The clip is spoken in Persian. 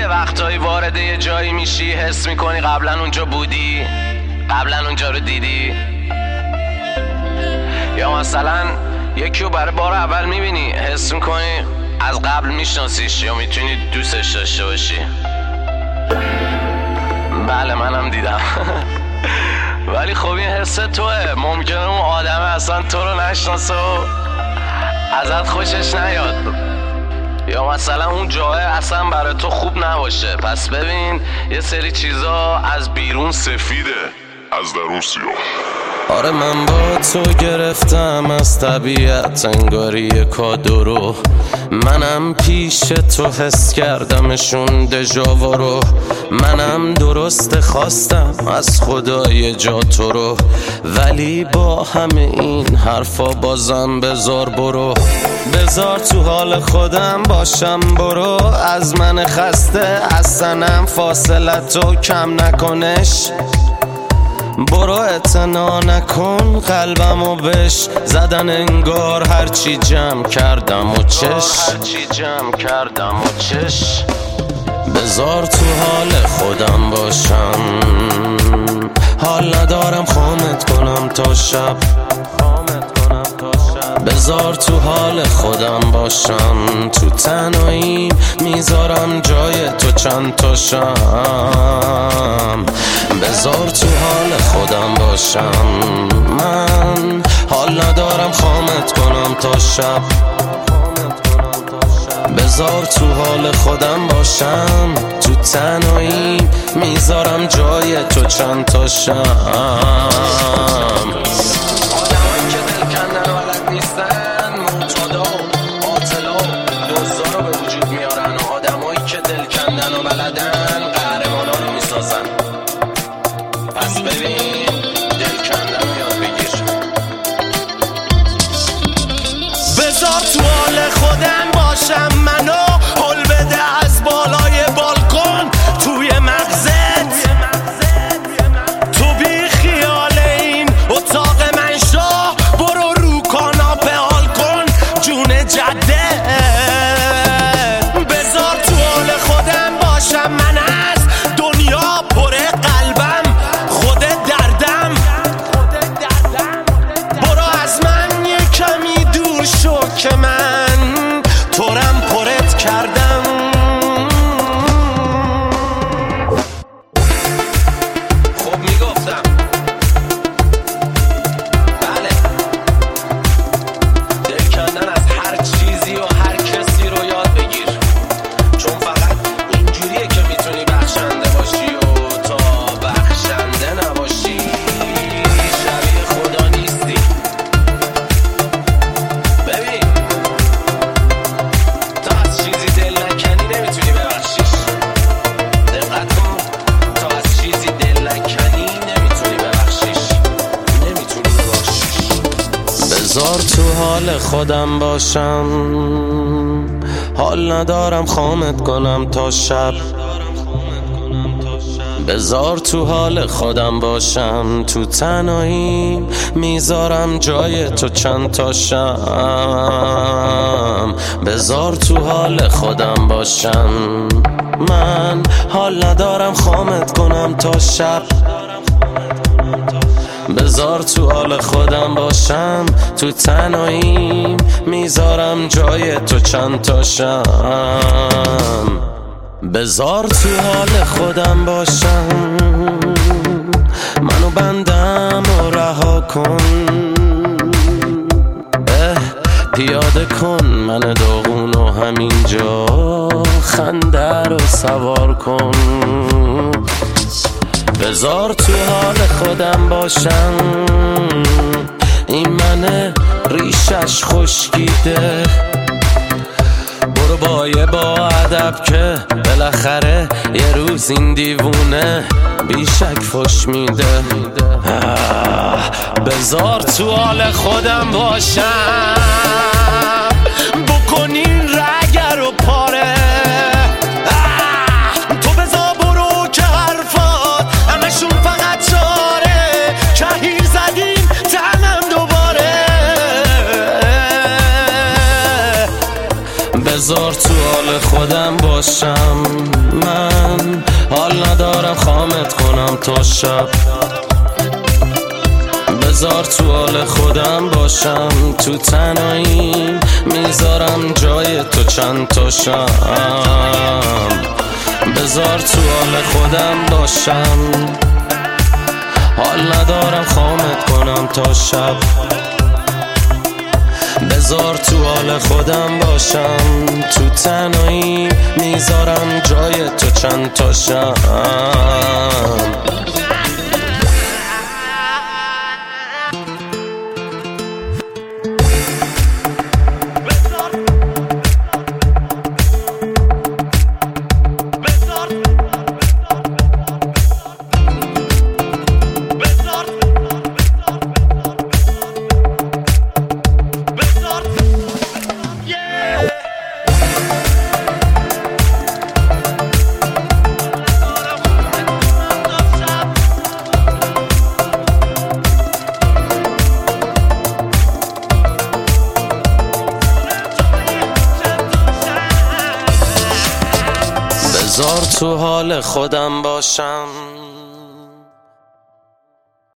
وقتایی وارد یه جایی میشی حس میکنی قبلا اونجا بودی، قبلا اونجا رو دیدی، یا مثلا یکی رو برای بار اول میبینی حس میکنی از قبل میشناسیش یا میتونی دوستش داشته باشی. بله منم دیدم. ولی خب این حس توه، ممکنه اون آدم اصلا تو رو نشناسه و ازت خوشش نیاد، یا مثلا اون جاه اصلا برای تو خوب نباشه. پس ببین یه سری چیزا از بیرون سفیده، از درون سیاه. آره من با تو گرفتم از طبیعت انگاری کادو رو، منم پیش تو حس کردمشون دژاوا رو، منم درست خواستم از خدای جا تو رو، ولی با همه این حرفا بازم بذار برو، بذار تو حال خودم باشم برو، از من خسته اصلا فاصلتو کم نکنش، برو اعتنا نکن قلبمو بش زدن انگار هرچی جمع کردم و چش، بذار تو حال خودم باشم، حال ندارم خامت کنم تا شب، بذار تو حال خودم باشم، تو تنهایی میذارم جای تو چند تا شم، بذار تو حال خودم باشم، من حال ندارم خامت کنم تا شب، بذار تو حال خودم باشم، تو تنهایی میذارم جای تو چند تا شم. پس ببین دل کندن یاد بگیر، بذار تو حال خودم باشم، منو حل بده از بالای بالکن توی مغزت، تو بی خیال این اتاق من شو، برو رو کاناپه حال کن جون جده، بذار تو حال خودم باشم، من از دنیا پر قلبم خود دردم، برو از من یه کمی دور شو که من تورم پرت کردم. خب میگفتم بله، دل کندن از هر چیزی و هر کسی رو یاد بگیر، چون فقط اینجوریه که میتونی بخشنده باشی و تا بخشنده نباشی شبیه خدا نیستی. ببین تا از چیزی دل نکنی نمیتونی ببخشیش، دقت کن، تا از چیزی دل نکنی نمیتونی ببخشیش، نمیتونی ببخشیش. بذار تو حال خودم باشم، حال ندارم خامت کنم تا شب، بذار تو حال خودم باشم، تو تنهایی میذارم جای تو چند تا شم، بذار تو حال خودم باشم، من حال ندارم خامت کنم تا شب، بذار تو حال خودم باشم، تو تنهایی میذارم جای تو چند تا شم، بذار تو حال خودم باشم، منو بندم و رها کن، پیاده کن من داغون و همینجا خنده رو سوار کن، بذار تو حال خودم باشم، این منه ریشش خشکیده، برو با ادب که بالاخره یه روز این دیوونه بیشک فش میده، بذار تو حال خودم باشم، بکنین رگر و پاره، تو بذار برو که حرفات همشون فقط چاره، کهیر زدیم تنم دوباره، بذار تو حال خودم باشم، من حال ندارم خامت کنم تا شب. بذار تو حال خودم باشم، تو تنهاییم میذارم جای تو چند تا شم. بذار تو حال خودم باشم، حال ندارم خامت کنم تا شب. بذار تو حال خودم باشم، تو تنهایی میذارم جای تو چند تا شم. بذار تو حال خودم باشم،